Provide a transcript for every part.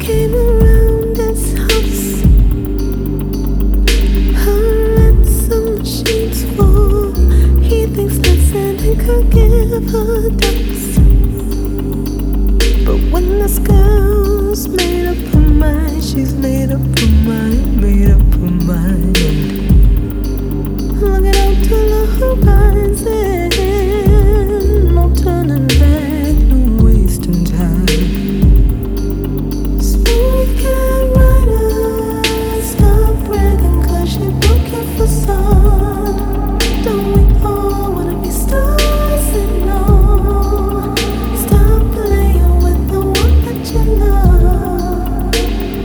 came around his house. Let some sheets fall. He thinks that Santa could give her ducks. But when this girl's made up her mind, she's made up her mind, made up her mind. Looking out to the horizon, no turning back, no wasting time. Smooth cat rider, stop bragging 'cause she broke your facade. Don't we all wanna be stars and all? Stop playing with the one that you love.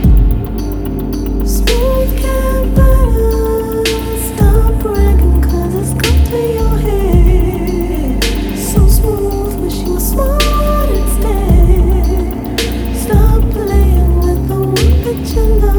Smooth cat rider, stop bragging 'cause it's got to your head. So smooth, wish you were smart instead. Stop playing with the one that you love.